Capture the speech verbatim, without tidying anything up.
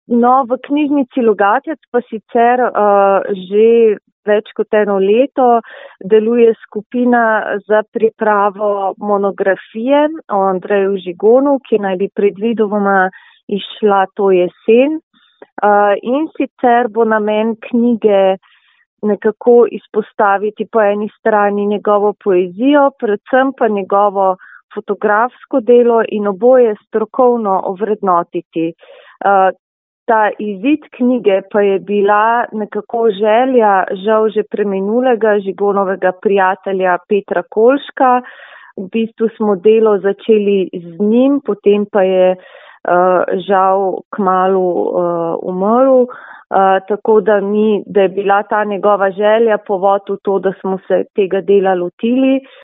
No, v knjižnici Logatec pa sicer uh, že več kot eno leto deluje skupina za pripravo monografije o Andreju Žigonu, ki naj bi predvidoma išla to jesen. Uh, in sicer bo namen knjige nekako izpostaviti po eni strani njegovo poezijo, predvsem pa njegovo fotografsko delo in oboje strokovno ovrednotiti. Uh, Ta izid knjige pa je bila nekako želja žal že preminulega Žigonovega prijatelja Petra Kolška. V bistvu smo delo začeli z njim, potem pa je uh, žal kmalu uh, umrl. Uh, tako da, mi, da je bila ta njegova želja povod v to, da smo se tega dela lotili.